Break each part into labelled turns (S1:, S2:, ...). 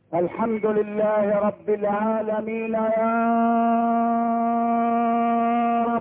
S1: الحمد لله رب العالمين يا رب.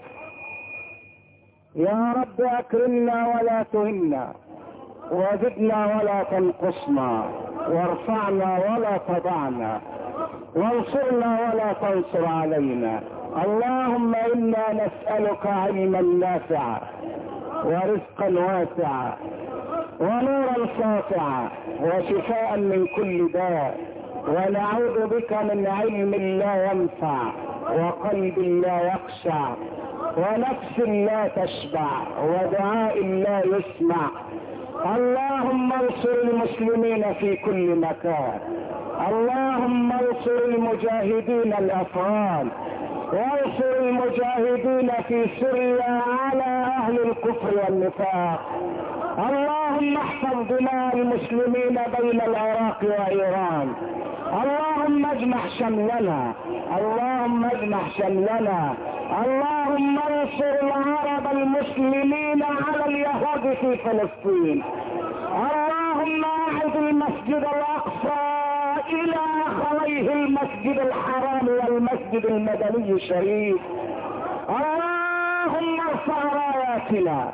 S1: يا رب اكرمنا ولا تهنا، وزدنا ولا تنقصنا، وارفعنا ولا تضعنا، وانصرنا ولا تنصر علينا. اللهم انا نسألك علما نافعا ورزقا واسعا ونورا ساطعا وشفاء من كل داء، ونعوذ بك من علم لا ينفع وقلب لا يخشع ونفس لا تشبع ودعاء لا يسمع. اللهم انصر المسلمين في كل مكان، اللهم انصر المجاهدين الافغان، وانصر المجاهدين في سوريا على اهل الكفر والنفاق. اللهم احفظ دماء المسلمين بين العراق وايران. اللهم اجمع شملنا، اللهم اجمع شملنا. اللهم انصر العرب المسلمين على اليهود في فلسطين. اللهم اعد المسجد الاقصى الى اخويه المسجد الحرام والمسجد المدني الشريف. اللهم ارفع راياتنا،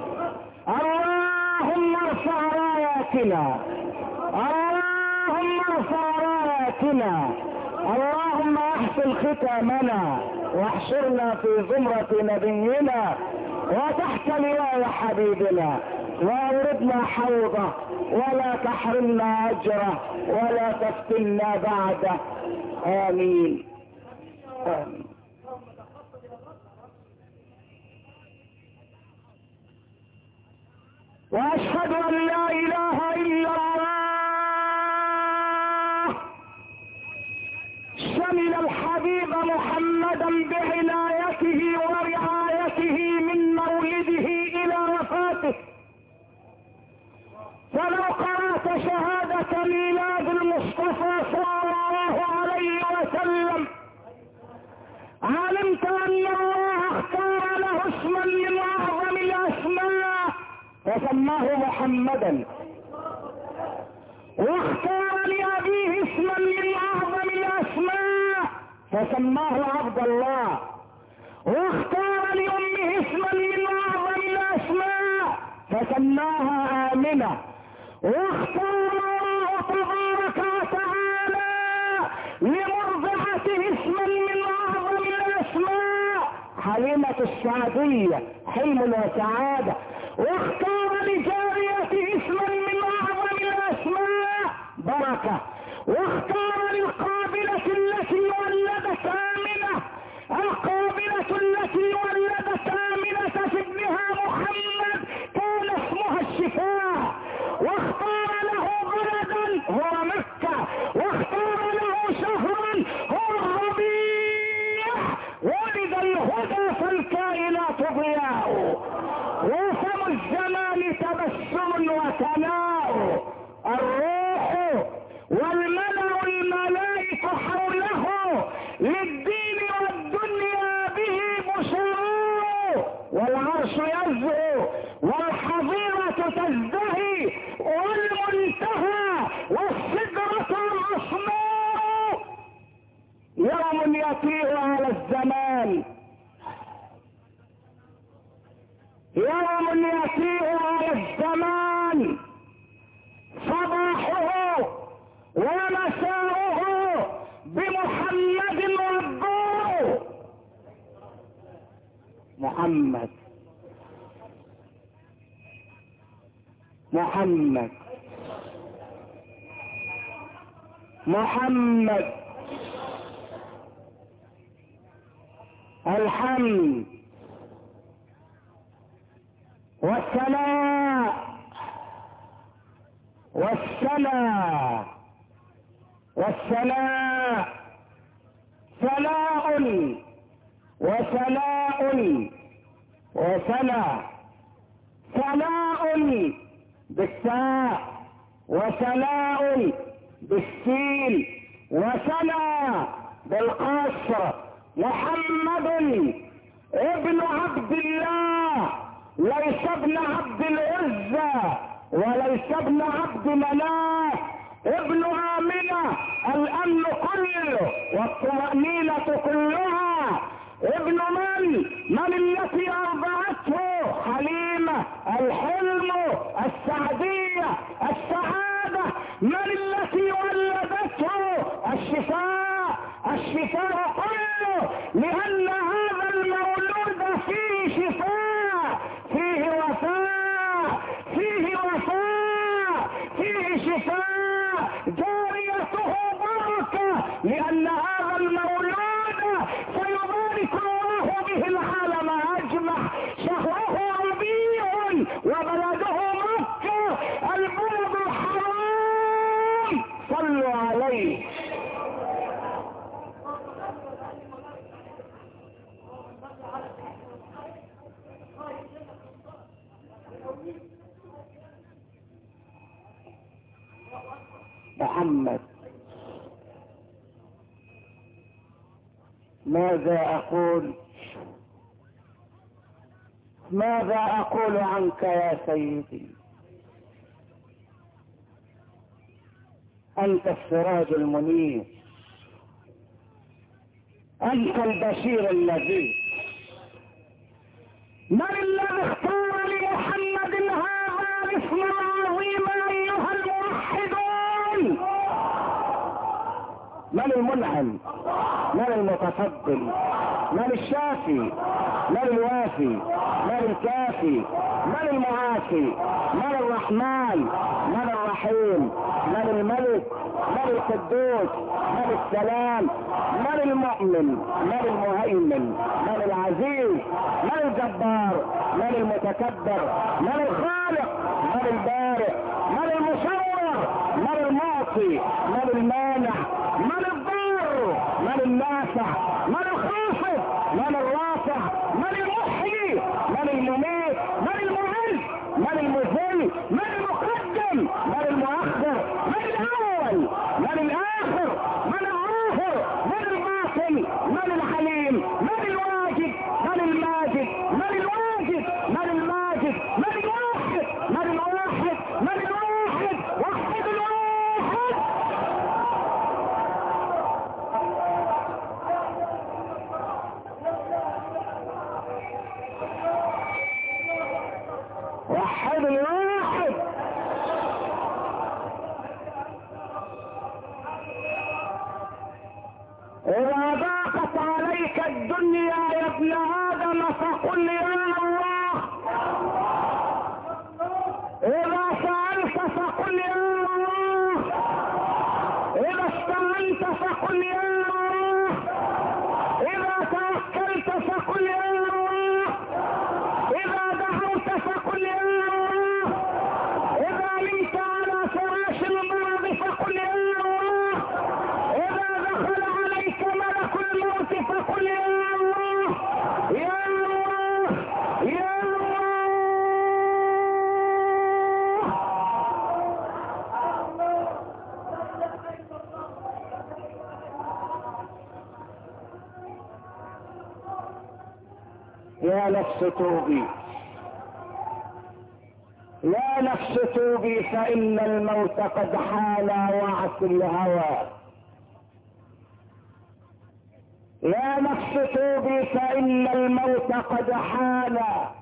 S1: اللهم ارفع راياتنا، اللهم ارفع راياتنا. اللهم احسن ختامنا واحشرنا في زمرة نبينا وتحت لواء حبيبنا، واوردنا حوضه ولا تحرمنا اجره ولا تفتنا بعده. امين آمين. واشهد ان لا اله الا الله شمل الحبيب محمدا بعنايته ورعايته من مولده الى وفاته. فلو قرأت شهادة ميلاد المصطفى صلى الله عليه وسلم علمت ان الله اختار له اسما من اعظم الاسماء فسماه محمدا، واختار لأبيه اسما من اعظم الاسماء فسماه عبد الله، واختار لأمه اسما من اعظم الاسماء فسماها آمنة، واختار الله تبارك وتعالى لمرضعته اسما من اعظم الاسماء حليمة السعدية، حلم وسعادة، واختار لجاريته اسما من اعظم الاسماء بركة، واختار للقابلة التي ولدت آمنة، القابلة التي ولدت آمنة في ابنها محمد كان اسمها الشفاء، واختار له بلدا هو مكة، واختار له شهرا هو الربيع، ولد الهدى فالكائنات ضياء، وفم الزمان تبسم وثناء، الروح والملأ الملائك حوله للدين والدنيا به بشروا، والعرش يزهو والحظيرة تزدهي والمنتهى والسدرة المصنوع. يوم يطير على الزمان، يوم يطير على الزمان صباحه ومساؤه بمحمد والضوء. محمد محمد محمد. الحمد والثناء والثناء والثناء ثناء وثناء وثناء، ثناء بالثاء وثناء بالسين وثناء بالقصر. محمد ابن عبد الله، ليس ابن عبد العزة وليس ابن عبد مناف، ابن آمنة من التي ولدته؟ الشفاء، الشفاء كله، لأن هذا المولود فيه شفاء، فيه وفاء، فيه وفاء، فيه شفاء، جاريته بركة، لأن هذا المولود سيبارك الله به العالم أجمع. شهره ربيع وبلده مكة البلد الحرام، صلوا عليه. محمد، ماذا أقول؟ ماذا أقول عنك يا سيدي؟ أنت السراج المنير، أنت البشير الذي. من الذي اختار لمحمد هذا الاسم العظيم أيها الموحدون؟ من المنعم؟ من المتفضل؟ من الشافي؟ من الوافي؟ من الكافي؟ من المعافي؟ من الرحمن؟ من الرحيم؟ من الملك؟ من القدوس؟ من السلام؟ من المؤمن؟ من المهيمن؟ من العزيز؟ من الجبار؟ من المتكبر؟ من الخالق؟ من البارئ؟ من المصور؟ من المعطي؟ من المانع؟ من الضار؟ من النافع؟ من الخافض؟ من الرافع؟ من المحيي؟ من المميت؟ من المعز؟ من المذل؟ من المقدم؟ من المؤخر؟ من الاول؟ من الاخر؟ من الظاهر؟ من الباطن؟ من الحليم؟ من الواجد؟ من الماجد؟ من الواجد؟ من الماجد؟ من الواحد؟ من الواحد؟ من الواحد؟ وحد الواحد. وحد الواحد. إذا ضاقت عليك الدنيا يا ابن آدم فقل يا الله. إذا سألت فقل يا الله. إذا استعنت فقل يا الله. إذا توكلت فقل يا الله. إذا دعوت فقل يا الله. إذا نمت على فراش المرض فقل يا الله. إذا دخل عليك ملك الموت فقل يا الله. يا الله، يا الله. يا نفس توبي، يا نفس توبي، فإن الموت قد حال وعس الهوى. يا نفس توبي، فإن الموت قد حال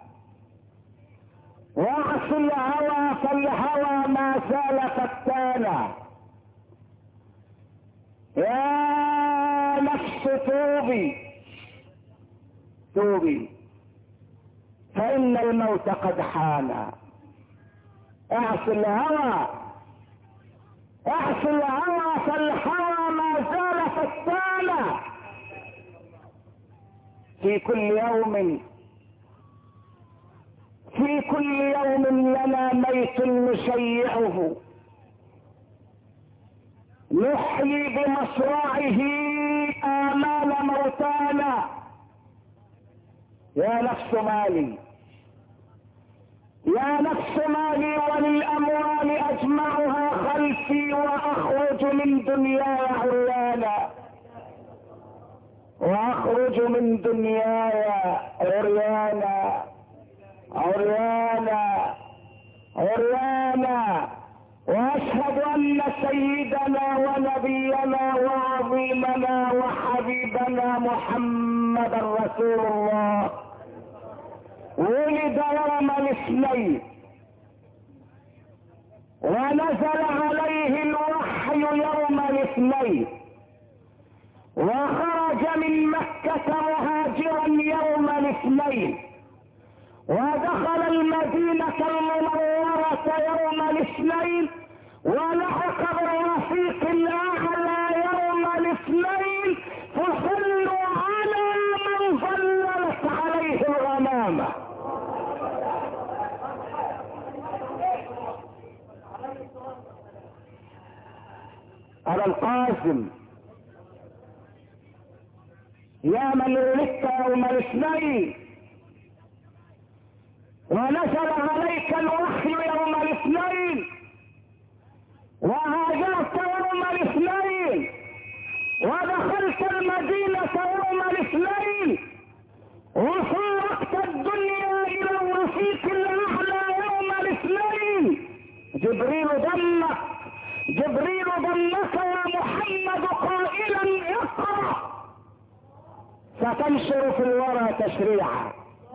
S1: وعس الهوى، فالهوى ما زال فتانا. يا نفس توبي، توبي، فإن الموت قد حان. اعص الهوى، اعص الهوى، فالهوى ما زال فتانا. في كل يوم، في كل يوم لنا ميت نشيعه، نحيي بمصرعه آمال موتانا. يا نفس مالي، يا نفس مالي، وللأموال أجمعها خلفي، وأخرج من دنياي عريانا، وأخرج من دنياي عريانا، عريانا، عريانا. وأشهد أن سيدنا ونبينا وعظيمنا وحبيبنا محمد رسول الله ولد يوم الاثنين، ونزل عليه الوحي يوم الاثنين، وخرج من مكة مهاجرا يوم الاثنين، ودخل المدينة المنورة يوم الاثنين، ولحق بالرفيق الاعلى يوم الاثنين، فصلوا على من ظللت عليه الغمامة. أبا القاسم يا من ولدت يوم الاثنين ونزل عليك الوحي يوم الاثنين، وهاجرت يوم الاثنين، ودخلت المدينة يوم الاثنين، وفارقت الدنيا الى الرفيق الاعلى يوم الاثنين. جبريل ضمك يا محمد قائلا اقرأ، ستنشر في الورى تشريعا.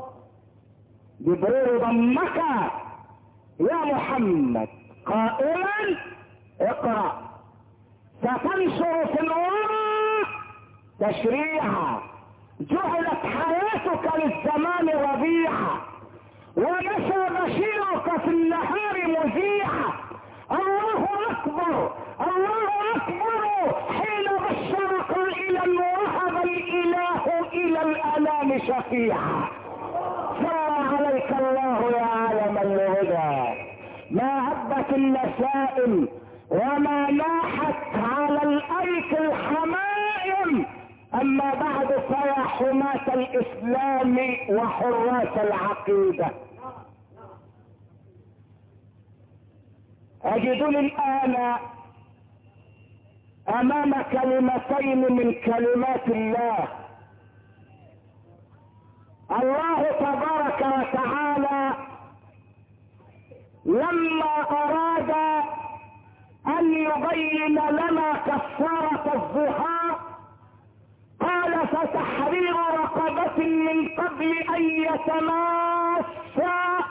S1: جبريل ضمك يا محمد قائلا اقرأ، ستنشر في الورى تشريعا. جعلت حياتك للزمان ربيعا، ونشى بشيرك في النهار مذيعا. الله اكبر الله اكبر حين بشر قائلا وهب الاله الى الانام شفيعا. صلى عليك الله يا عالم الهدى، ما هبت النسائم وما ناحت على الايك الحمائم. اما بعد فيا حماة الاسلام وحراس العقيدة، اجدني الان امام كلمتين من كلمات الله. الله تبارك وتعالى لما اراد ان يبين لنا كفارة الظهار قال فتحرير رقبة من قبل ان يتماسا،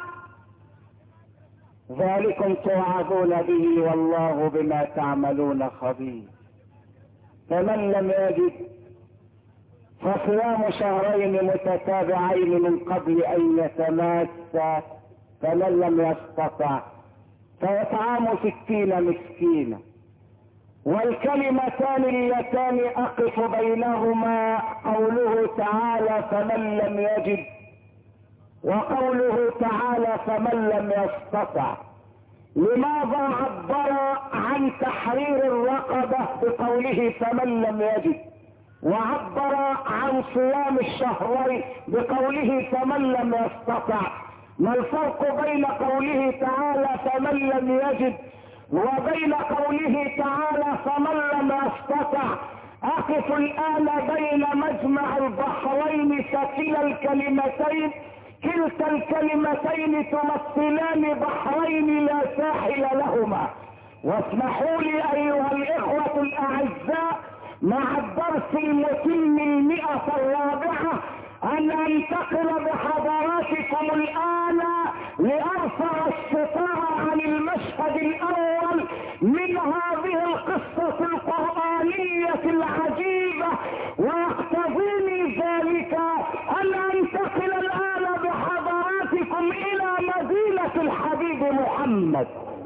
S1: ذلكم توعظون به والله بما تعملون خبير. فمن لم يجد فصيام شهرين متتابعين من قبل ان يتماسا، فمن لم يستطع فيطعام 60 مسكينا. والكلمتان اللتان اقف بينهما قوله تعالى فمن لم يجد، وقوله تعالى فمن لم يستطع. لماذا عبر عن تحرير الرقبة بقوله فمن لم يجد، وعبر عن صيام الشهرين بقوله فمن لم يستطع؟ ما الفرق بين قوله تعالى فمن لم يجد وبين قوله تعالى فمن لم يستطع؟ اقف الان بين مجمع البحرين فكلا الكلمتين، كلتا الكلمتين تمثلان بحرين لا ساحل لهما. واسمحوا لي ايها الاخوة الاعزاء مع الدرس المتم 104 ان انتقل بحضراتكم الان لارفع الستار عن المشهد الاول من هذه القصة القرآنية العجيبة، ويقتضيني ذلك ان انتقل الان بحضراتكم الى مدينة الحبيب محمد.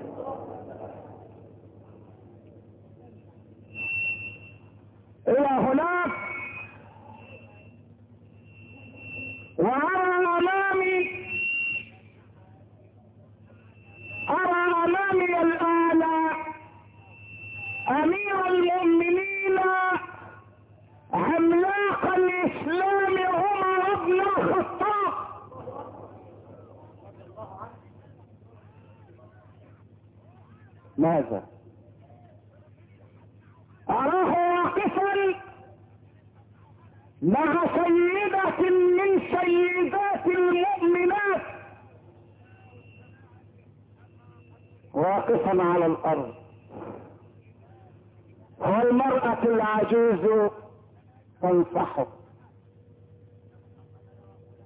S1: الى هناك وارى امامي الان امير المؤمنين عملاق الاسلام عمر بن الخطاب. ماذا اراه واقفا مع سيدة من سيدات المؤمنات، واقفا على الارض، والمرأة العجوز تنصحه.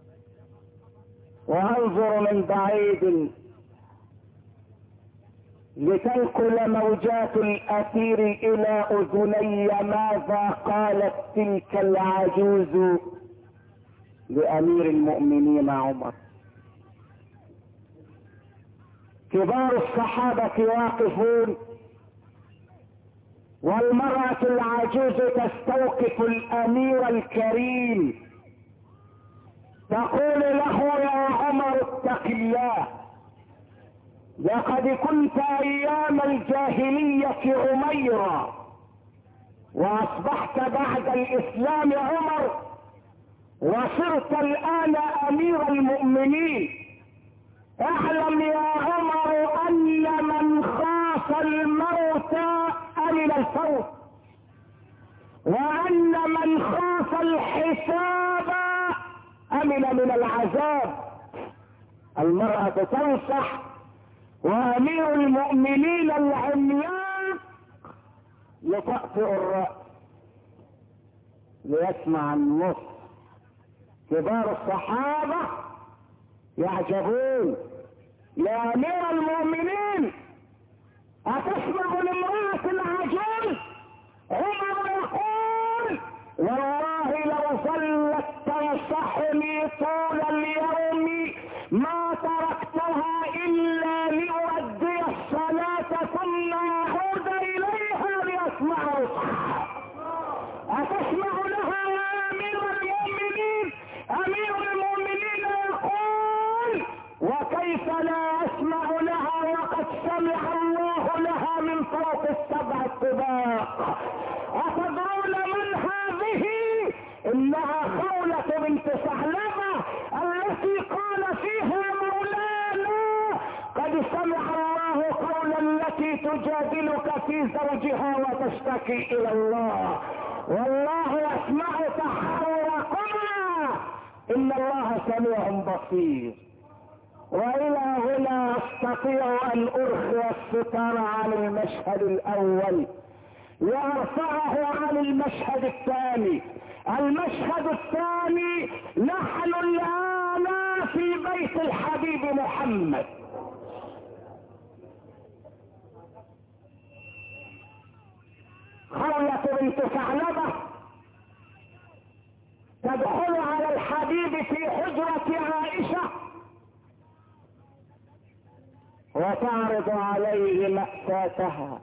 S1: وانظر من بعيد لتنقل موجات الأثير إلى أذني ماذا قالت تلك العجوز لأمير المؤمنين عمر. كبار الصحابة واقفون والمرأة العجوز تستوقف الأمير الكريم تقول له يا عمر اتق الله، لقد كنت أيام الجاهلية عميرا وأصبحت بعد الإسلام عمر وصرت الآن أمير المؤمنين. اعلم يا عمر أن من خاف الموت أمن الفوت، وأن من خاف الحساب أمن من العذاب. المرأة تنصح وأمير المؤمنين العمياق يطأطئ الرأس ليسمع النص. كبار الصحابة يعجبون يا أمير المؤمنين أتسمع لامرأة العجوز؟ عمر يقول والله لو ظلت تنصحني طول اليوم ما تركتها إلا لأؤدي الصلاة ثم أعود إليها لأسمع رصحها. أتسمع لها يا أمير المؤمنين؟ أمير المؤمنين يقول وكيف لا أسمع لها وقد سمع الله لها من فوق السبع الطباق. أتدرون من هذه؟ إنها خولة بنت ثعلبة التي قال فيها مولانا قد سمع الله قولا التي تجادلك في زوجها وتشتكي إلى الله والله يسمع تحاوركما إن الله سميع بصير. وإلى هنا أستطيع أن أرخي الستار عن المشهد الأول وأرفعه عن المشهد الثاني. المشهد الثاني نحن الآن في بيت الحبيب محمد. خولة بنت ثعلبة تدخل على الحبيب في حجرة عائشة وتعرض عليه مأساتها،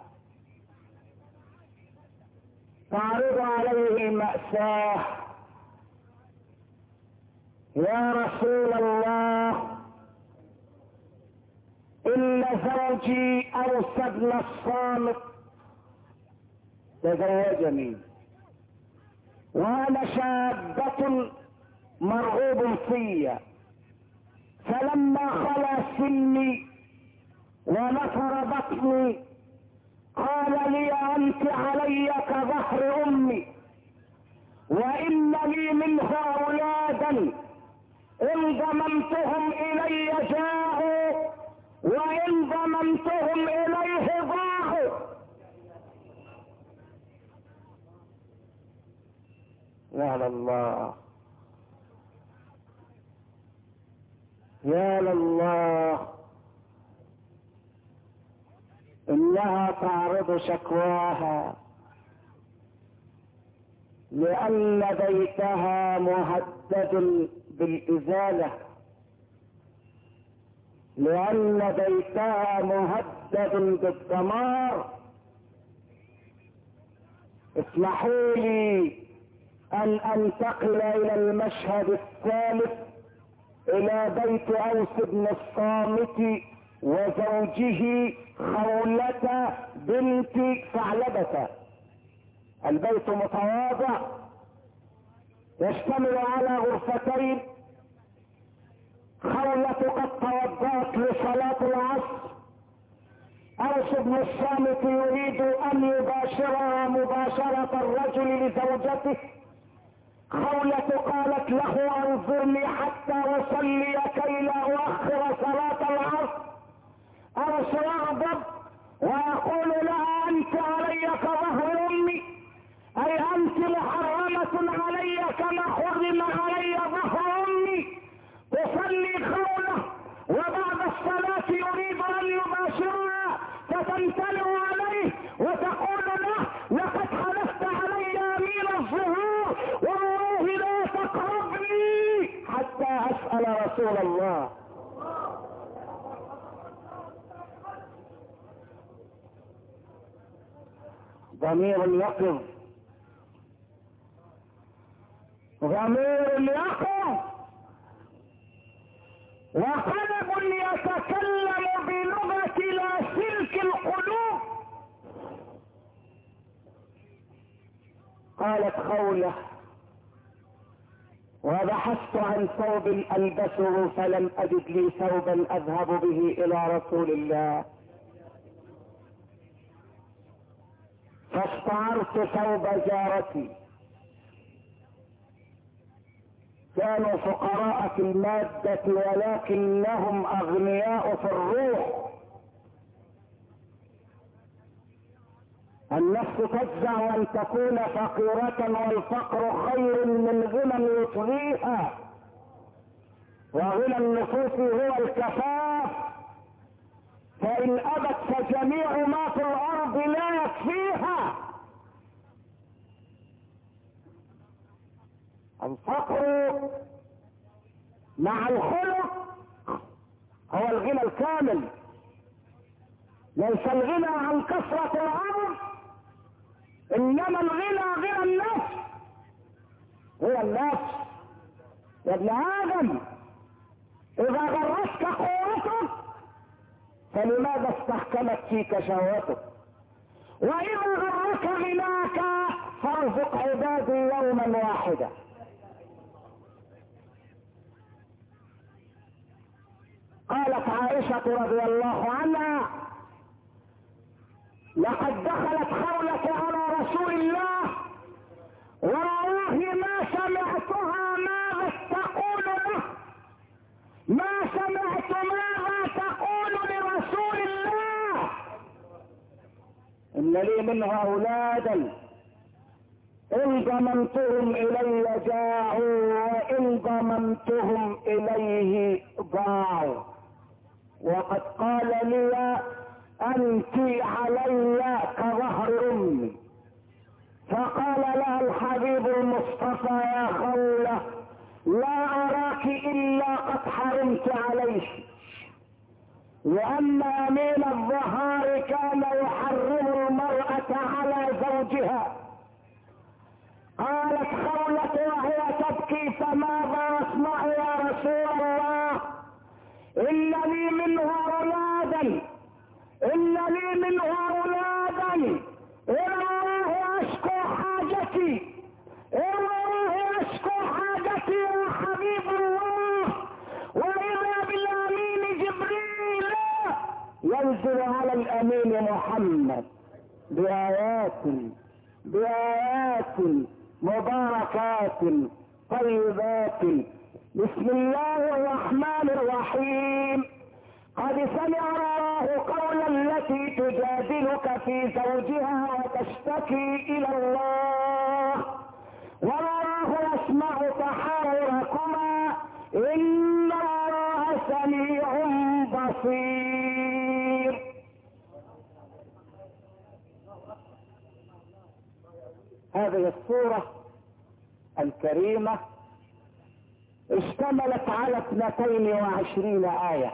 S1: تعرض عليه مأساه. يا رسول الله إن زوجي أوس بن الصامت تزوجني وأنا شابة مرغوب في، فلما خلا سني ونفر بطني قال لي أنت علي كظهر أمي وإن لي منه أولادا إن ضممتهم إلي جاءوا وإن ضممتهم إليه ضاعوا. يا لله يا لله، إنها تعرض شكواها لأن بيتها مهدد بالإزالة، لأن بيتها مهدد بالدمار. اسمحوا لي أن أنتقل إلى المشهد الثالث، إلى بيت أوس بن الصامت وزوجه خولة بنت ثعلبة. البيت متواضع يشتمل على غرفتين. خولة قد توضأت لصلاة العصر، أوس بن الصامت يريد أن يباشرها مباشرة الرجل لزوجته. خولة قالت له انظرني حتى أصلي كي لا أؤخر صلاة العصر. أوس يغضب ويقول لها أنت علي كظهر أمي، أي أنت محرمة علي كما حرم علي ظهر أمي. تصلي خولة وبعد الصلاة يريد أن يباشرها رسول الله. ضمير يقظ، ضمير يقظ، وقلب يتكلم بلغة لاسلك القلوب. قالت خولة: وبحثت عن ثوب ألبسه فلم أجد لي ثوبا أذهب به إلى رسول الله، فاستعرت ثوب جارتي. كانوا فقراء في المادة ولكنهم أغنياء في الروح. النفس تجزع أن تكون فقيرة، والفقر خير من غنى يطغيها، وغنى النفوس هو الكفاف، فإن أبت فجميع ما في الأرض لا يكفيها. الفقر مع الخلق هو الغنى الكامل. ليس الغنى عن كثرة الأمر، إنما الغنى غنى النفس. هو النفس يا ابن آدم، إذا غرتك قوتك فلماذا استحكمت فيك شهوتك؟ وإذا غرك غناك فارزق عبادي يوما واحدا. قالت عائشة رضي الله عنها: لقد دخلت خولة على رسول الله والله ما سمعتها ماذا تقول له، ما سمعت ماذا تقول لرسول الله. إن لي منها أولادا إن ضممتهم إلي جاعوا وإن ضممتهم إليه ضاعوا، وقد قال لي: أنت علي كظهر أمي. فقال لها الحبيب المصطفى: يا خولة، لا أراك إلا قد حرمت عليه، لأن أمين الظهار كان يحرم المرأة على زوجها. قالت خولة وهي تبكي: فماذا أصنع يا رسول الله؟ إن لي منها أولادا، إن لي منها أولادا، إلى الله أشكو حاجتي، إلى الله أشكو حاجتي يا حبيب الله. وإذا بالأمين جبريل ينزل على الأمين محمد بآيات مباركات طيبات. بسم الله الرحمن الرحيم. قد سمع الله قول التي تجادلك في زوجها وتشتكي إلى الله والله يسمع تحاوركما إن الله سميع بصير. هذه السورة الكريمة اشتملت على 22 آية،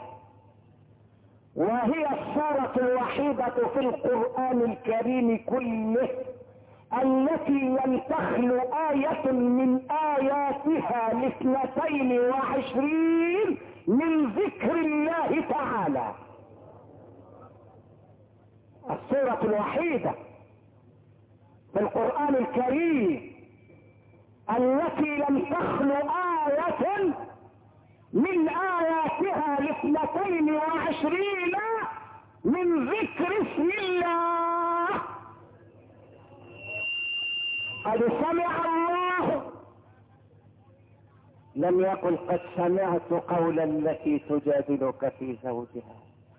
S1: وهي السورة الوحيدة في القرآن الكريم كله التي لم تخلو آية من آياتها 22 من ذكر الله تعالى. السورة الوحيدة في القرآن الكريم التي لم تخلو آية من آياتها 22 من ذكر اسم الله. قد سمع الله، لم يقل قد سمعت قول التي تجادلك في زوجها،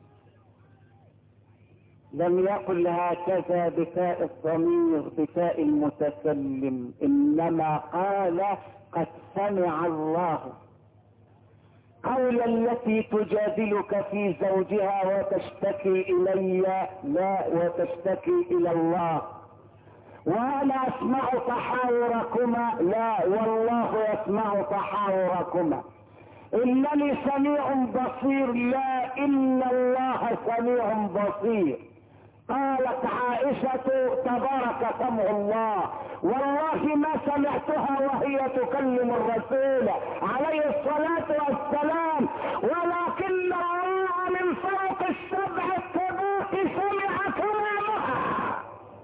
S1: لم يقل هكذا بتاء الضمير بتاء المتكلم، إنما قال قد سمع الله قول التي تجادلك في زوجها وتشتكي إلي، لا وتشتكي إلى الله، وأنا أسمع تحاوركما، لا والله يسمع تحاوركما. انني سميع بصير، لا ان الله سميع بصير. قالت عائشة تبارك سمع الله، والله ما سمعتها وهي تكلم الرسول عليه الصلاة والسلام، ولكن الله من فوق السبع الطباق سمع كلامها.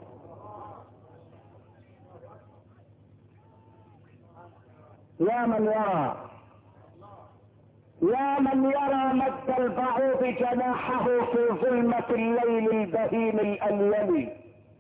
S1: يا من يرى مد البعوض جناحه في ظلمة الليل البهيم الأليم،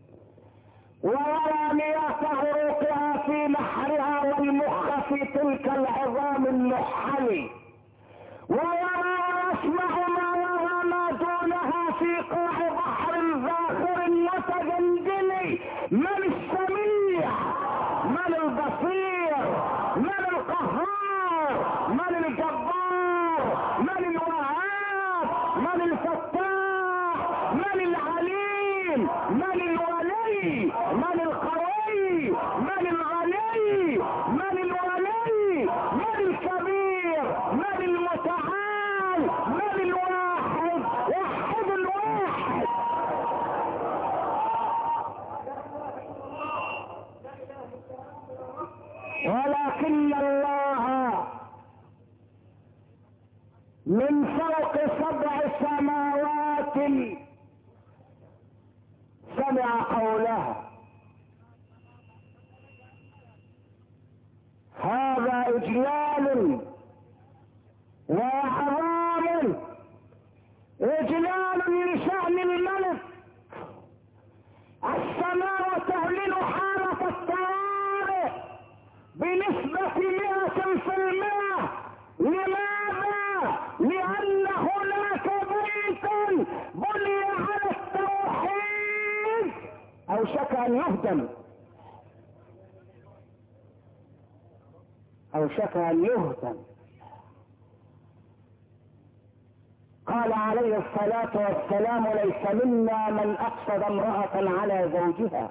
S1: ويرى مياه غروقها في نحرها والمخ في تلك العظام النحل، ويرى ويسمع ما يرى ما دونها في قاع بحر زاخر متجندل. من السميع؟ من البصير؟ من القهار؟ من الجبار؟ من الوهاب؟ من الفتاح؟ من العليم؟ من الولي؟ من القوي؟ من الغني؟ من الولي؟ من الكبير؟ من المتعال؟ من الواحد؟ وحد الواحد. ولكن الله من فوق 7 سماوات سمع قولها. هذا إجلال وإعظام، إجلال لشأن الملك. السماء تعلن حالة الطوارئ بنسبة 100%. لماذا؟ لأن هناك بيتا بني على التوحيد أوشك أن يهدم، أوشك أن يهدم. قال عليه الصلاة والسلام: ليس منا من أقصد امرأة على زوجها،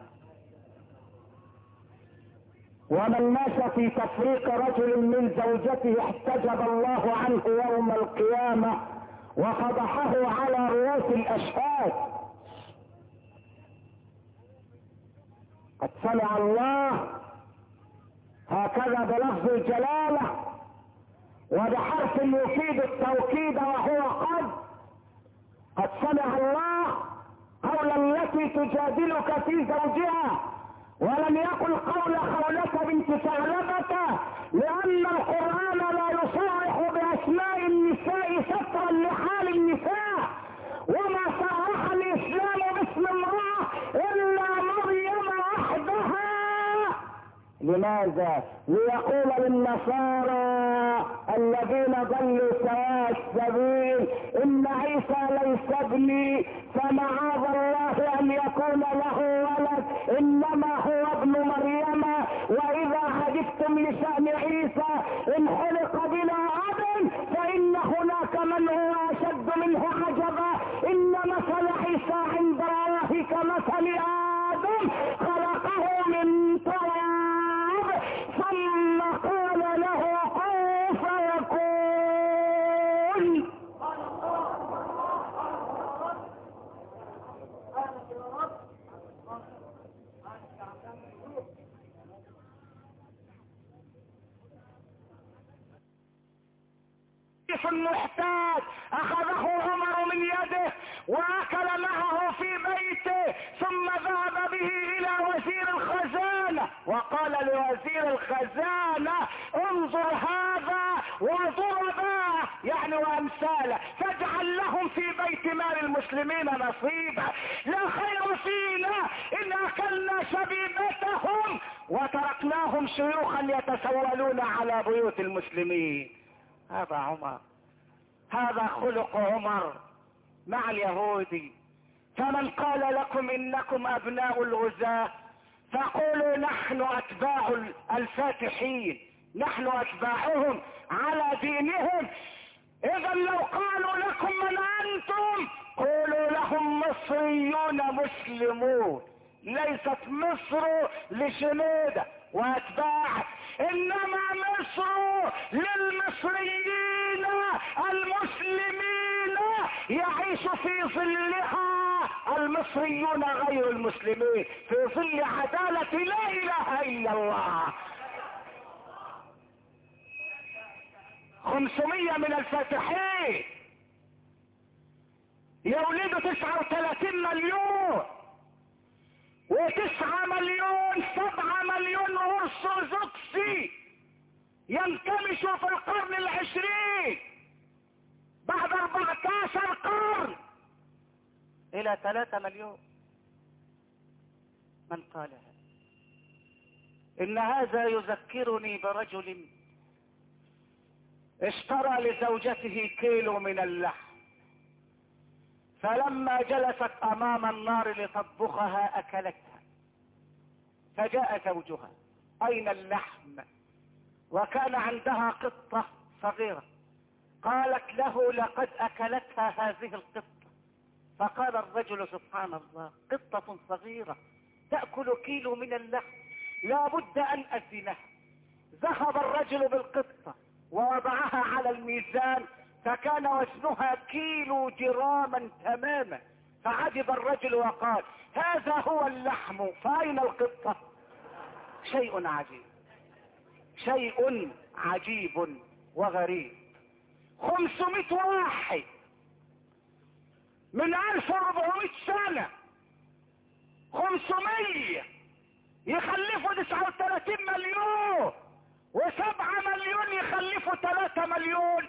S1: ومن مات في تفريق رجل من زوجته احتجب الله عنه يوم القيامة وفضحه على رؤوس الأشهاد. قد سمع الله، هكذا بلفظ الجلالة وبحرف يفيد التوكيد وهو قد سمع الله قول التي تجادلك في زوجها، ولم يقل قول خولة بنت ثعلبة، لأن القرآن لا يصرح بأسماء النساء سترا لحال النساء، وما صرح الإسلام باسم امرأة إلا مريم وحدها. لماذا؟ ليقول للنصارى الذين ضلوا سواء السبيل: إن عيسى ليس ابني، فمعاذ الله أن يكون له ولد، إنما هو ابن مريم. وإذا عجبتم لشأن عيسى إن خلق بلا أب فإن هناك من هو أشد منه عجبا. إن مثل عيسى عند الله كمثل آدم، خلقه من تراب ثم قال له كن فيكون. المحتاج أخذه عمر من يده وأكل معه في بيته، ثم ذهب به إلى وزير الخزانة وقال لوزير الخزانة: انظر هذا وضرباه، يعني وأمثاله، فاجعل لهم في بيت مال المسلمين نصيبا. لا خير فينا إن أكلنا شبيبتهم وتركناهم شيوخا يتسولون على بيوت المسلمين. هذا عمر، هذا خلق عمر مع اليهودي. فمن قال لكم إنكم أبناء الغزاة فقولوا نحن أتباع الفاتحين، نحن أتباعهم على دينهم. إذا لو قالوا لكم من أنتم قولوا لهم مصريون مسلمون. ليست مصر لشنودة وأتباعه، إنما مصر للمصريين المسلمين يعيش في ظلها المصريون غير المسلمين، في ظل عدالة لا اله الا الله. 500 من الفاتحين يولدوا 39 مليون، و9 مليون 7 مليون أرثوذكسي ينكمشوا في القرن العشرين بعد 14 قرن إلى 3 مليون. من قالها؟ إن هذا يذكرني برجل اشترى لزوجته كيلو من اللحم، فلما جلست امام النار لتطبخها اكلتها، فجاء زوجها اين اللحم؟ وكان عندها قطة صغيرة، قالت له لقد اكلتها هذه القطة. فقال الرجل سبحان الله، قطة صغيرة تأكل كيلو من اللحم، لا بد ان ازنها. ذهب الرجل بالقطة ووضعها على الميزان، فكان وزنها كيلو جراما تماما. فعجب الرجل وقال هذا هو اللحم فأين القطة؟ شيء عجيب، شيء عجيب وغريب. 500 واحد من 1400 سنة، 500 يخلفوا 39 مليون، و7 مليون يخلفوا 3 مليون.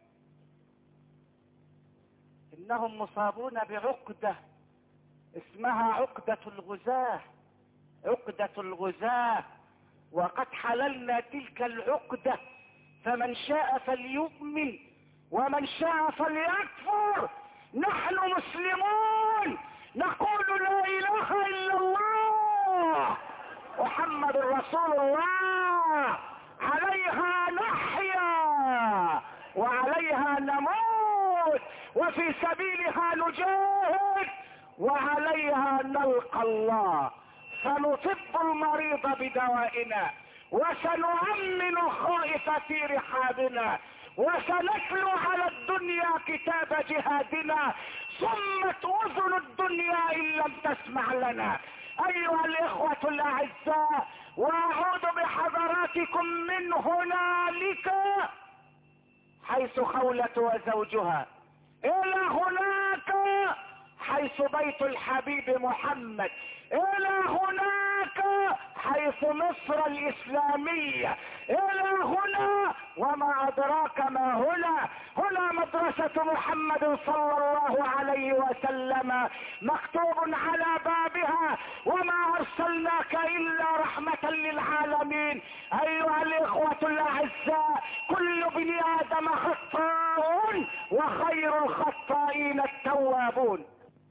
S1: انهم مصابون بعقدة اسمها عقدة الغزاة، عقدة الغزاة، وقد حللنا تلك العقدة، فمن شاء فليؤمن ومن شاء فليكفر. نحن مسلمون نقول لا اله الا الله محمد رسول الله، عليها نحيا وعليها نموت وفي سبيلها نجاهد وعليها نلقى الله. سنطب المريض بدوائنا، وسنؤمن الخائف في رحابنا، وسنتلو على الدنيا كتاب جهادنا. صمت اذن الدنيا ان لم تسمع لنا. ايها الاخوة الاعزاء، واعود بحضراتكم من هنالك حيث خولة وزوجها الى هناك حيث بيت الحبيب محمد، الى هناك حيث مصر الاسلامية، الى هنا وما ادراك ما هنا. هنا مدرسة محمد صلى الله عليه وسلم، مكتوب على بابها وما ارسلناك الا رحمة للعالمين. ايها الاخوة الاعزاء، كل ابن ادم خطاء وخير الخطائين التوابون.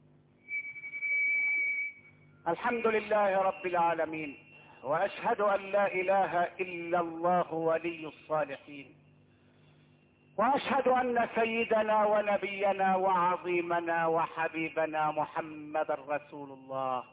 S1: الحمد لله رب العالمين، واشهد ان لا اله الا الله ولي الصالحين، واشهد ان سيدنا ونبينا وعظيمنا وحبيبنا محمد رسول الله،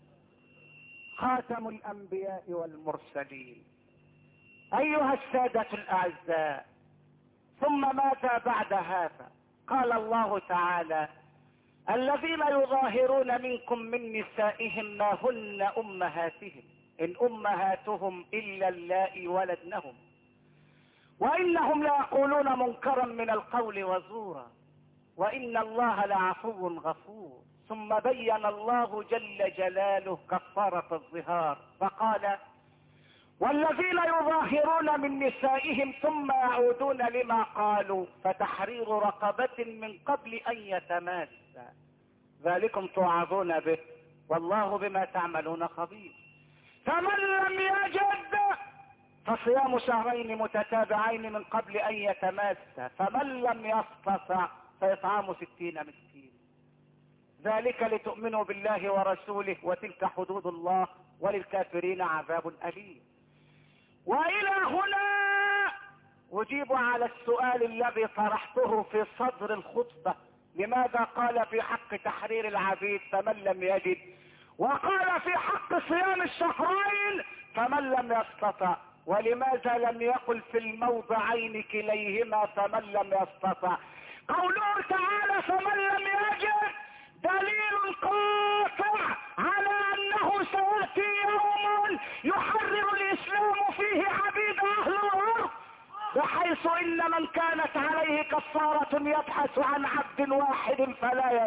S1: خاتم الانبياء والمرسلين. ايها السادة الاعزاء، ثم ماذا بعد هذا؟ قال الله تعالى الذين يظاهرون منكم من نسائهم ما هن امهاتهم ان امهاتهم الا اللائي ولدنهم وانهم ليقولون منكرا من القول وزورا وان الله لعفو غفور. ثم بين الله جل جلاله كفارة الظهار فقال والذين يظاهرون من نسائهم ثم يعودون لما قالوا فتحرير رقبة من قبل ان يتماسا ذلكم توعظون به والله بما تعملون خبير. فمن لم يجد فصيام شهرين متتابعين من قبل ان يتماسا، فمن لم يستطع فاطعام 60 مسكين. ذلك لتؤمنوا بالله ورسوله وتلك حدود الله وللكافرين عذاب أليم. والى هنا اجيب على السؤال الذي طرحته في صدر الخطبة، لماذا قال في حق تحرير العبيد فمن لم يجد، وقال في حق صيام الشهرين فمن لم يستطع، ولماذا لم يقل في الموضعين كليهما فمن لم يستطع؟ قوله تعالى فمن لم يجد دليل قاطع على انه سيأتي يوم يحرر الاسلام فيه عبيد اهل الارض، بحيث ان من كانت عليه كفارة يبحث عن عبد واحد فلا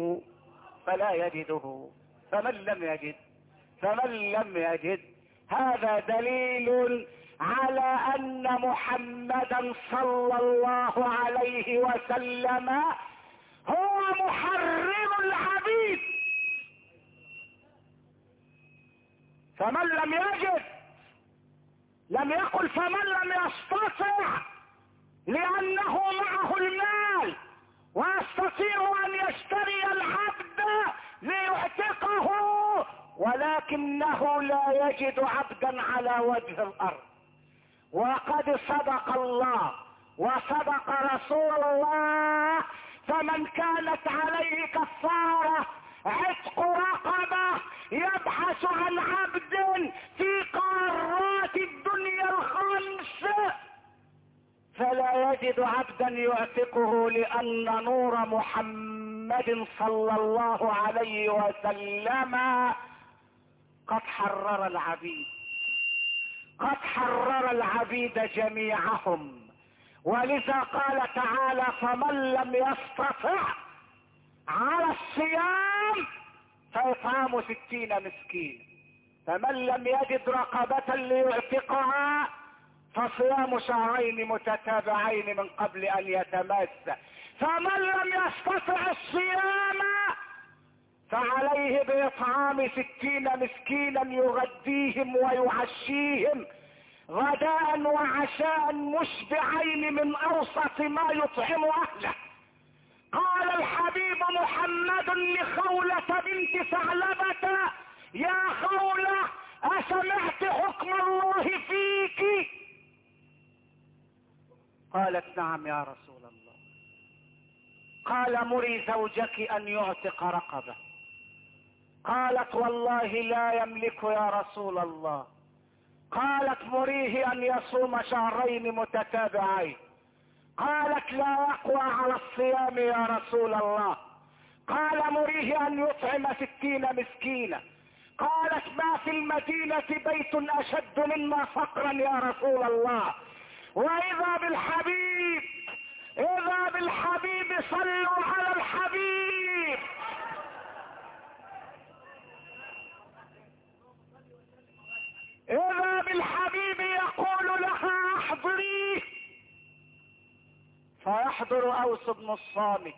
S1: يجده. فمن لم يجد هذا دليل على ان محمدا صلى الله عليه وسلم هو محرر العبيد. فمن لم يجد لم يقل فمن لم يستطع، لانه معه المال ويستطيع ان يشتري العبد ليعتقه، ولكنه لا يجد عبدا على وجه الارض. وقد صدق الله وصدق رسول الله، فمن كانت عليه كفارة عتق رقبة يبحث عن عبد في قارات الدنيا الخمس فلا يجد عبدا يعتقه، لأن نور محمد صلى الله عليه وسلم قد حرر العبيد جميعهم. ولذا قال تعالى فمن لم يستطع على الصيام فإطعام 60 مسكين، فمن لم يجد رقبة ليعتقها فصيام شهرين متتابعين من قبل ان يتماس، فمن لم يستطع الصيام فعليه بإطعام 60 مسكينا يغديهم ويعشيهم غداء وعشاء مشبعين من اوسط ما يطعم اهله. قال الحبيب محمد لخولة بنت ثعلبة يا خولة اسمعت حكم الله فيك؟ قالت نعم يا رسول الله. قال مري زوجك ان يعتق رقبة. قالت والله لا يملك يا رسول الله. قالت مريه ان يصوم شهرين متتابعين. قالت لا يقوى على الصيام يا رسول الله. قال مريه ان يطعم 60 مسكينا. قالت ما في المدينة بيت اشد منا فقرا يا رسول الله. واذا بالحبيب صلوا على الحبيب. اذا بالحبيب يقول لها احضريه، فيحضر اوس بن الصامت.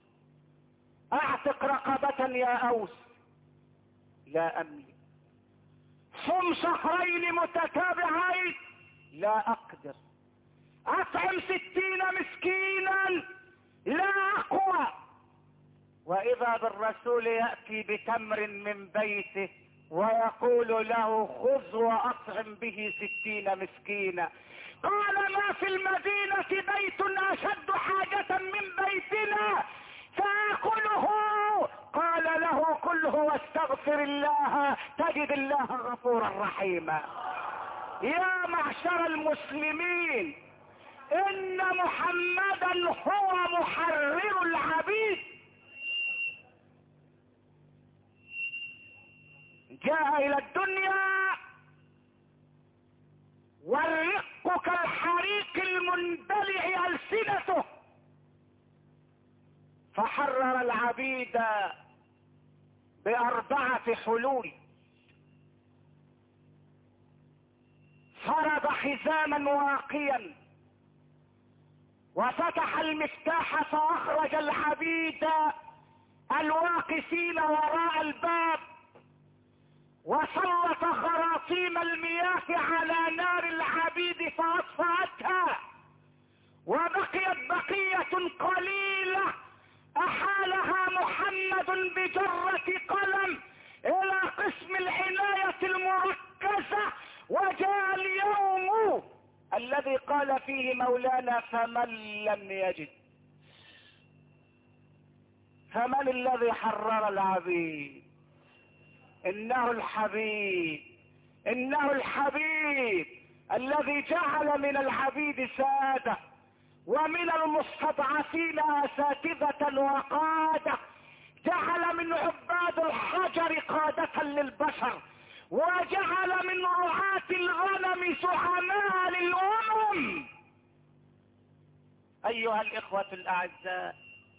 S1: اعتق رقبة يا اوس. لا املك. صم شهرين متتابعين. لا اقدر. اطعم 60 مسكينا. لا اقوى. واذا بالرسول يأتي بتمر من بيته ويقول له خذ واطعم به 60 مسكينا. قال ما في المدينة بيت اشد حاجة من بيتنا فاكله. قال له كله واستغفر الله تجد الله غفورا رحيما. يا معشر المسلمين، ان محمدا هو محرر العبيد. جاء الى الدنيا والرق كالحريق المندلع ألسنته، فحرر العبيد ب4 حلول. فرض حزاما واقيا وفتح المفتاح فاخرج العبيد الواقفين وراء الباب، وسلط خراطيم المياه على نار العبيد فاطفأتها، وبقيت بقية قليلة احالها محمد بجرة قلم الى قسم العناية المركزة. وجاء اليوم الذي قال فيه مولانا فمن لم يجد. فمن الذي حرر العبيد؟ انه الحبيب الذي جعل من العبيد سادة ومن المستضعفين اساتذة وقادة، جعل من عباد الحجر قادة للبشر، وجعل من رعاة الغنم زعماء للأمم. أيها الإخوة الأعزاء،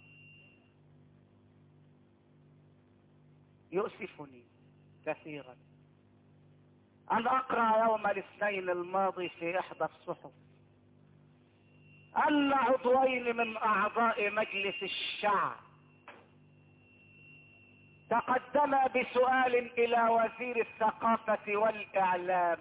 S1: يؤسفني كثيرا أن أقرأ يوم الاثنين الماضي في إحدى الصحف أن عضوين من أعضاء مجلس الشعب تقدما بسؤال إلى وزير الثقافة والإعلام،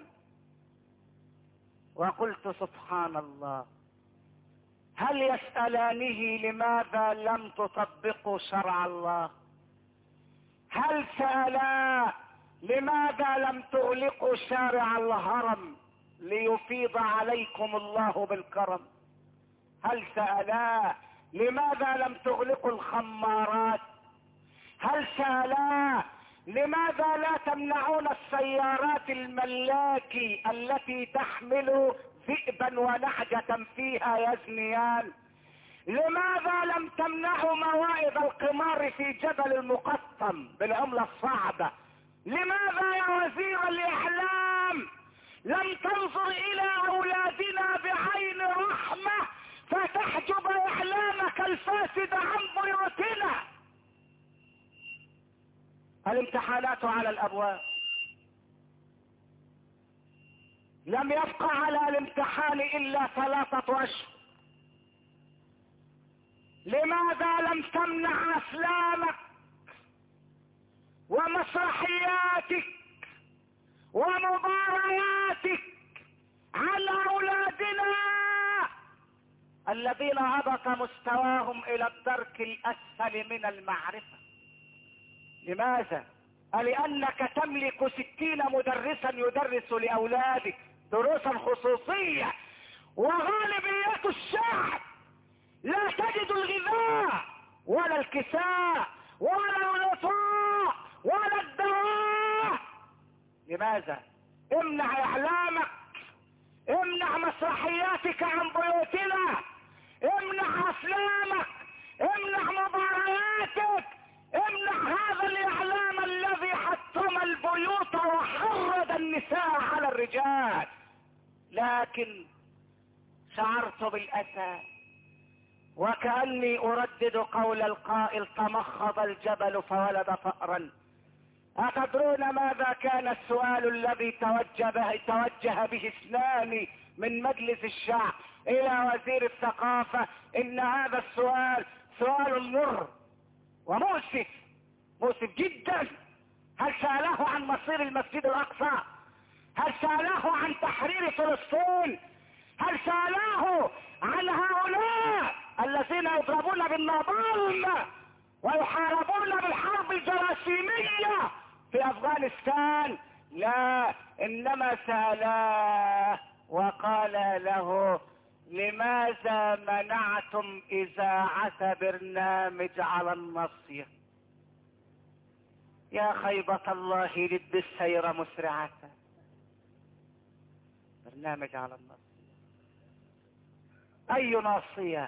S1: وقلت سبحان الله، هل يسألانه لماذا لم تطبقوا شرع الله؟ هل سألا لماذا لم تغلقوا شارع الهرم ليفيض عليكم الله بالكرم؟ هل سألا لماذا لم تغلقوا الخمارات؟ هل سألا لماذا لا تمنعون السيارات الملاكي التي تحمل ذئبا ونعجة فيها يزنيان؟ لماذا لم تمنعوا موائد القمار في جبل المقطم بالعملة الصعبة؟ لماذا يا وزير الإعلام لم تنظر إلى أولادنا بعين رحمة فتحجب إعلامك الفاسد عن بيوتنا؟ الامتحانات على الأبواب، لم يبق على الامتحان إلا 3 أشهر. لماذا لم تمنع أفلامك ومسرحياتك ومبارياتك عن أولادنا الذين هبط مستواهم إلى الدرك الأسفل من المعرفة؟ لماذا؟ لأنك تملك 60 مدرسا يدرس لأولادك دروسا خصوصية، وغالبية الشعب لا تجد الغذاء ولا الكساء ولا الغطاء ولا الدواء. لماذا؟ امنع اعلامك، امنع مسرحياتك عن بيوتنا، امنع افلامك، امنع مبارياتك، امنع هذا الاعلام الذي حطم البيوت وحرض النساء على الرجال. لكن شعرت بالاسى وكأني أردد قول القائل: تمخض الجبل فولد فأرا. أتدرون ماذا كان السؤال الذي توجه به 2 من مجلس الشعب إلى وزير الثقافة؟ إن هذا السؤال سؤال مر ومؤسف، مؤسف جدا. هل سأله عن مصير المسجد الأقصى؟ هل سأله عن تحرير فلسطين؟ هل سأله عن هؤلاء الذين يضربون بالنابلم ويحاربون بالحرب الجراثيمية في أفغانستان؟ لا، إنما سألاه وقال له: لماذا منعتم إذاعة برنامج على النصية؟ يا خيبة الله لد السير مسرعة. برنامج على النصية، أي ناصية؟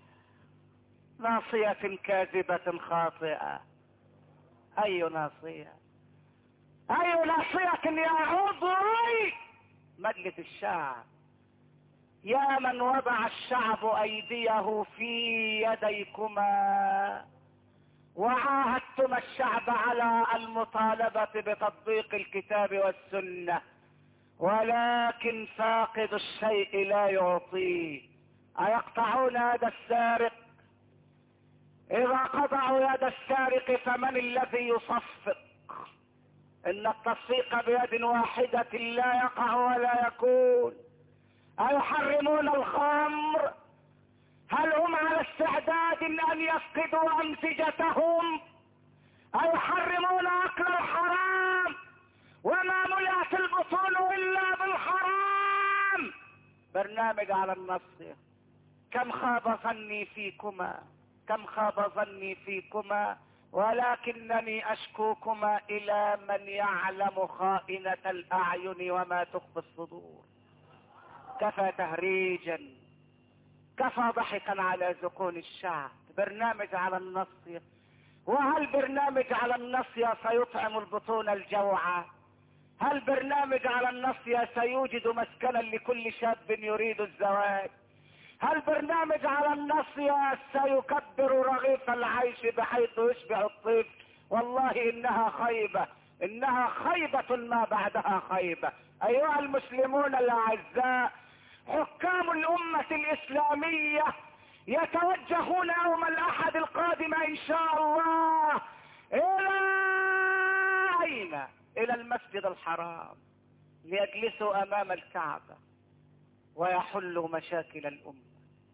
S1: ناصية كاذبة خاطئة. أي ناصية؟ أي ناصية يا عضوي مجلس الشعب؟ يا من وضع الشعب أيديه في يديكما وعاهدتم الشعب على المطالبة بتطبيق الكتاب والسنة، ولكن فاقد الشيء لا يعطيه. أيقطعون يد السارق؟ إذا قطعوا يد السارق فمن الذي يصفق؟ إن التصفيق بيد واحدة لا يقع ولا يكون. أيحرمون الخمر؟ هل هم على استعداد أن يفقدوا أمزجتهم؟ أيحرمون أكل الحرام وما ملأت البطون إلا بالحرام؟ برنامج على النص. كم خاب ظني فيكما، كم خاب ظني فيكما، ولكنني أشكوكما إلى من يعلم خائنة الأعين وما تخفي الصدور.
S2: كفى تهريجا، كفى ضحكا على ذقون الشعب. برنامج على النص، وهل برنامج على النص سيطعم البطون الجوعى؟ هل برنامج على النص سيوجد مسكنا لكل شاب يريد الزواج؟ هل برنامج على النص سيكبر رغيف العيش بحيث يشبع الطفل؟ والله انها خيبة، انها خيبة ما بعدها خيبة. ايها المسلمون الاعزاء، حكام الامة الاسلامية يتوجهون يوم الاحد القادم ان شاء الله الى اين؟ الى المسجد الحرام، ليجلسوا امام الكعبة ويحلوا مشاكل الامة.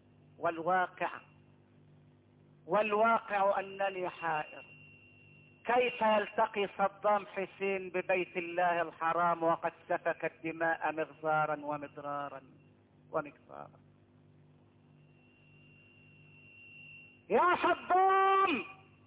S2: والواقع انني حائر، كيف يلتقي صدام حسين ببيت الله الحرام وقد سفك الدماء مغزارا ومضرارا ومكفارا؟ يا صدام،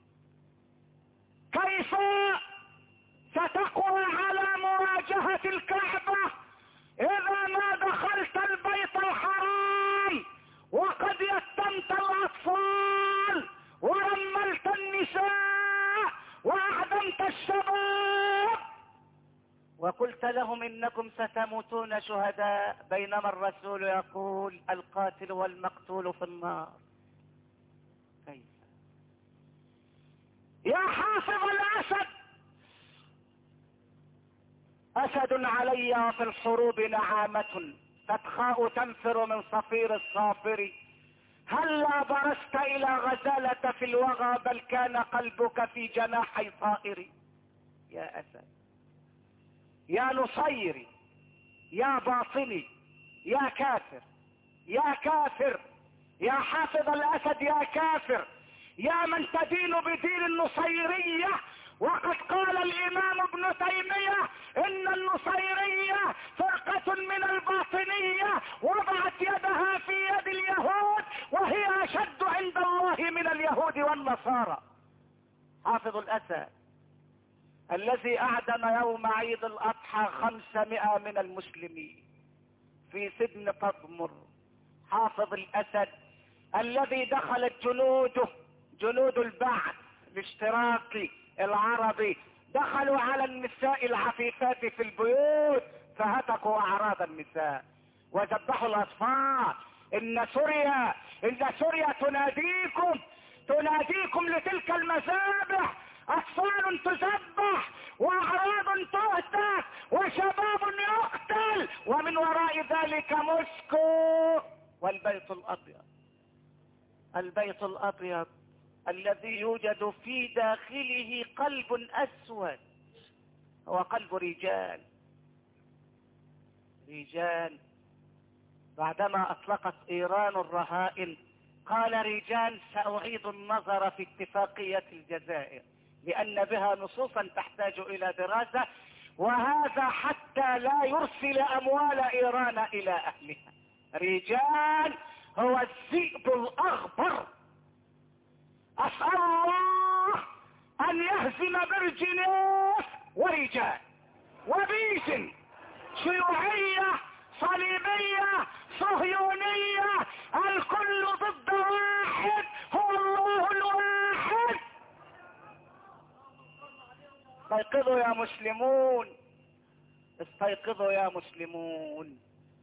S2: كيف ستقوى على مواجهة الكعبة إذا ما دخلت البيت الحرام وقد يتمت الأطفال ورملت النساء وأعدمت الشباب وقلت لهم إنكم ستموتون شهداء، بينما الرسول يقول القاتل والمقتول في النار؟ كيف؟ يا حافظ الأسد، أسد علي في الحروب نعامة تتخاء تنفر من صفير الصافر. هلا برست إلى غزالة في الوغى بل كان قلبك في جناحي طائر. يا أسد، يا نصيري، يا باطني، يا كافر، يا كافر، يا حافظ الأسد، يا كافر، يا من تدين بدين النصيرية. وقد قال الإمام ابن تيمية إن النصيرية فرقة من الباطنية وضعت يدها في يد اليهود وهي أشد عند الله من اليهود والنصارى. حافظ الأسد الذي أعدم يوم عيد الأضحى 500 من المسلمين في سجن تضمر. حافظ الأسد الذي دخلت جنود البعث الاشتراكي العربي، دخلوا على النساء العفيفات في البيوت فهتكوا أعراض النساء وذبحوا الأطفال. إن سوريا تناديكم لتلك المذابح. أطفال تذبح وأعراض تهتك وشباب يقتل ومن وراء ذلك موسكو والبيت الأبيض الذي يوجد في داخله قلب أسود، هو قلب رجال. بعدما أطلقت إيران الرهائن قال رجال سأعيد النظر في اتفاقية الجزائر لأن بها نصوصا تحتاج إلى دراسة، وهذا حتى لا يرسل أموال إيران إلى أهلها. رجال هو الذئب الأخضر. أسأل الله أن يهزم برجنيف ورجال وبيسن، شيوعية، صليبية، صهيونية، الكل ضد واحد، هو الله الواحد. استيقظوا يا مسلمون، استيقظوا يا مسلمون.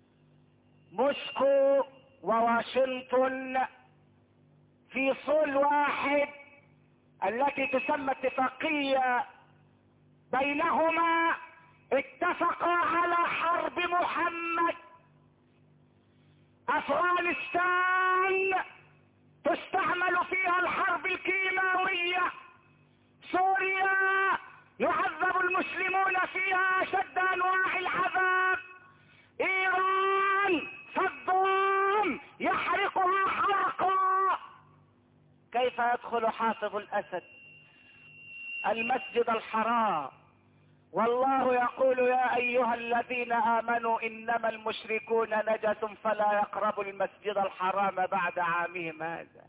S2: موسكو وواشنطن في صول واحد التي تسمى اتفاقية بينهما، اتفقا على حرب محمد. افغانستان تستعمل فيها الحرب الكيماوية، سوريا يعذب المسلمون فيها اشد انواع العذاب، ايران صدام يحرقها حرقا. كيف يدخل حافظ الأسد المسجد الحرام والله يقول يا أيها الذين آمنوا إنما المشركون نجس فلا يقربوا المسجد الحرام بعد عامهم هذا؟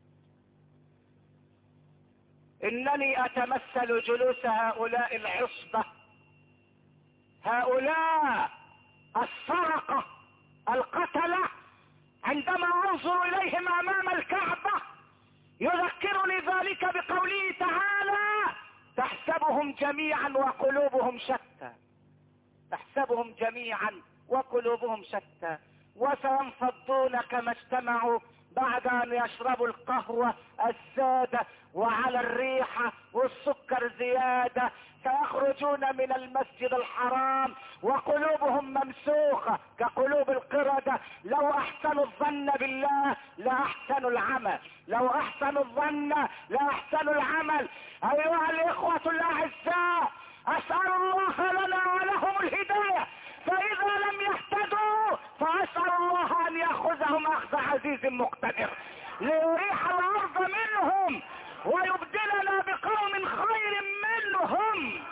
S2: إنني أتمثل جلوس هؤلاء العصبة، هؤلاء السرقة القتلة عندما انظر اليهم امام الكعبة يذكرني ذلك بقوله تعالى: تحسبهم جميعا وقلوبهم شتى. تحسبهم جميعا وقلوبهم شتى، وسينفضون كما اجتمعوا بعد ان يشربوا القهوة السادة وعلى الريحة والسكر زيادة. سيخرجون من المسجد الحرام وقلوبهم ممسوخة كقلوب القردة. لو احسنوا الظن بالله لاحسنوا العمل، لو احسنوا الظن لاحسنوا العمل. ايها الاخوة الاعزاء، اسأل الله لنا ولهم الهداية، فاذا لم يهتدوا فاسأل الله ان ياخذهم اخذ عزيز مقتدر، ليريح الارض منهم ويبدلنا بقوم خير منهم.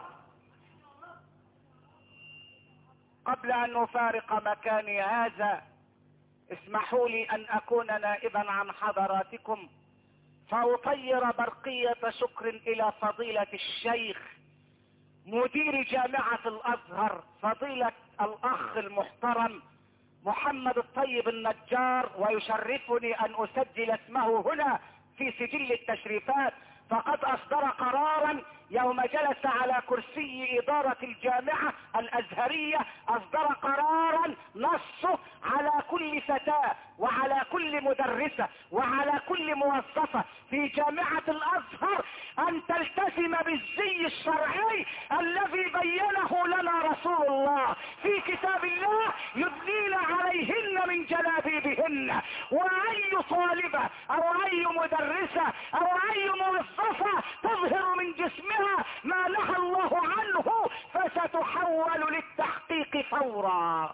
S2: قبل ان نفارق مكاني هذا اسمحوا لي ان اكون نائبا عن حضراتكم فاطير برقية شكر الى فضيلة الشيخ مدير جامعة الازهر فضيلة الاخ المحترم محمد الطيب النجار، ويشرفني ان اسجل اسمه هنا في سجل التشريفات. فقد اصدر قرارا يوم جلس على كرسي ادارة الجامعة الازهرية، اصدر قرارا نصه على كل فتاة وعلى كل مدرسة وعلى كل موظفة في جامعة الازهر ان تلتزم بالزي الشرعي الذي بينه لنا رسول الله في كتاب الله، يدنين عليهن من جلابيبهن. واي طالبة او اي مدرسة او اي موظفة تظهر من جسمها ما نهى الله عنه فستحول للتحقيق فورا.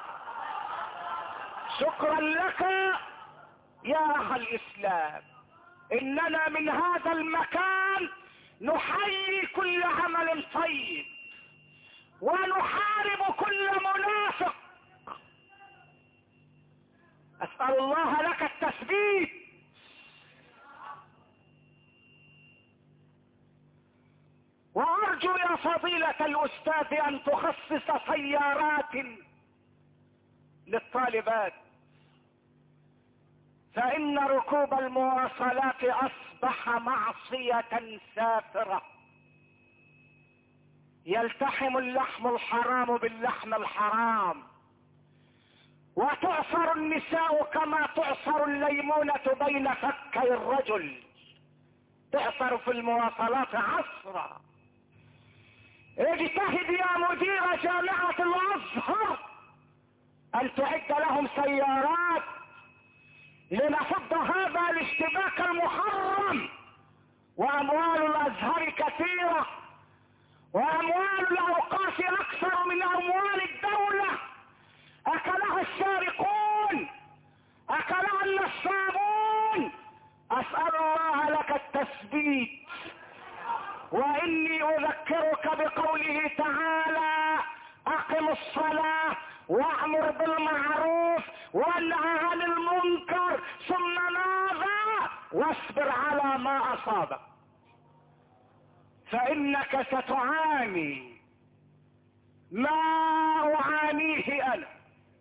S2: شكرا لك يا اخ الاسلام. اننا من هذا المكان نحيي كل عمل طيب ونحارب كل منافق. اسأل الله لك التثبيت. وارجو يا فضيلة الاستاذ ان تخصص سيارات للطالبات، فان ركوب المواصلات اصبح معصية سافرة. يلتحم اللحم الحرام باللحم الحرام، وتعصر النساء كما تعصر الليمونة بين فكي الرجل، تعصر في المواصلات عصرا. اجتهد يا مدير جامعة الازهر ان تعد لهم سيارات لنفض هذا الاشتباك المحرم. واموال الازهر كثيرة، واموال الاوقاف اكثر من اموال الدولة. اكلها السارقون، اكلها النصابون. اسأل الله لك التثبيت. واني اذكرك بقوله تعالى: اقم الصلاة وامر بالمعروف وانهى عن المنكر، ثم ماذا؟ واصبر على ما اصابك، فانك ستعاني ما اعانيه انا.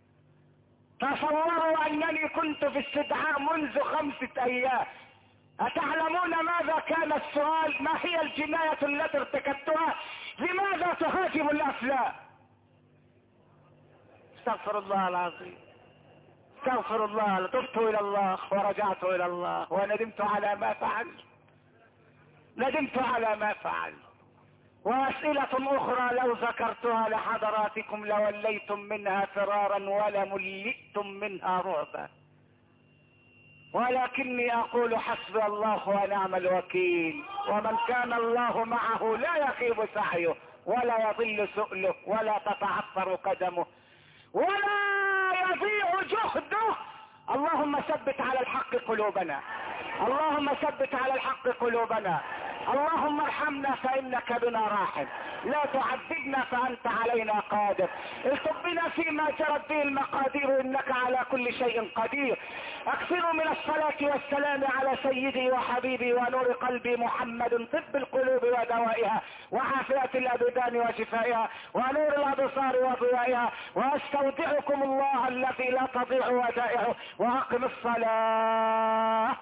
S2: تصوروا انني كنت في استدعاء منذ 5 ايام. اتعلمون ماذا كان السؤال؟ ما هي الجناية التي ارتكبتها؟ لماذا تهاجم الافلام؟ استغفر الله العظيم، استغفر الله. تبت الى الله ورجعت الى الله وندمت على ما فعلت، ندمت على ما فعلت. واسئلة اخرى لو ذكرتها لحضراتكم لوليتم منها فرارا ولملئتم منها رعبا، ولكني اقول حسبي الله ونعم الوكيل. ومن كان الله معه لا يخيب سعيه ولا يضل سؤله ولا تتعثر قدمه ولا يضيع جهده. اللهم ثبت على الحق قلوبنا، اللهم ثبت على الحق قلوبنا، اللهم ارحمنا فانك بنا راحم، لا تعذبنا فانت علينا قادر، التب بنا فيما جرت به المقادير انك على كل شيء قدير. اكثروا من الصلاة والسلام على سيدي وحبيبي ونور قلبي محمد، طب القلوب ودوائها وعافية الابدان وشفائها ونور الابصار وضيائها. واستودعكم الله الذي لا تضيع ودائعه، واقم الصلاة.